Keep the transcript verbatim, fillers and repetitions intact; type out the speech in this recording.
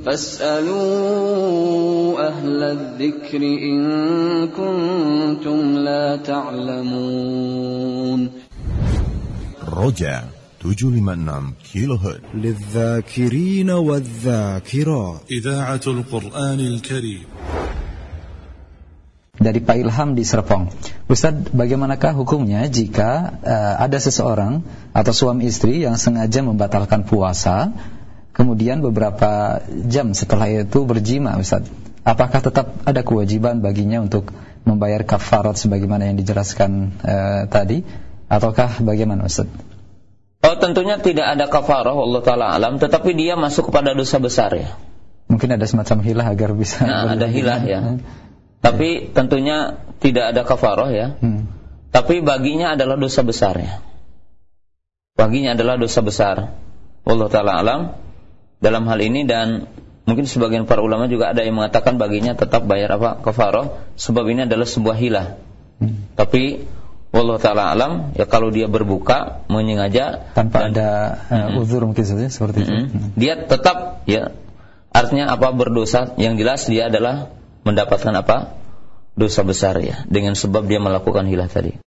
فاسألوا أهل الذكر إن كنتم لا تعلمون. رجاء tujuh lima enam kilohertz للذاكرين والذاكرات إذاعة القرآن الكريم. Dari Pak Ilham di Serpong. Ustaz, bagaimanakah hukumnya jika uh, ada seseorang atau suami istri yang sengaja membatalkan puasa, kemudian beberapa jam setelah itu berjima, Ustaz? Apakah tetap ada kewajiban baginya untuk membayar kafarat sebagaimana yang dijelaskan uh, tadi, ataukah bagaimana, Ustaz? Oh, tentunya tidak ada kafarah, Allah Ta'ala alam, tetapi dia masuk kepada dosa besar ya. Mungkin ada semacam hilah agar bisa. Nah, ada hilah ya. Tapi tentunya tidak ada kafarah ya. Hmm. Tapi baginya adalah dosa besar ya. Baginya adalah dosa besar. Allah Ta'ala alam dalam hal ini, dan mungkin sebagian para ulama juga ada yang mengatakan baginya tetap bayar apa? Kafarah, sebab ini adalah sebuah hilah. Hmm. Tapi Allah Ta'ala alam ya, kalau dia berbuka menyengaja tanpa dan, ada uh, uzur mungkin saja seperti itu. Mm-hmm. Dia tetap ya, artinya apa? Berdosa. Yang jelas dia adalah mendapatkan apa? Dosa besar ya, dengan sebab dia melakukan hilah tadi.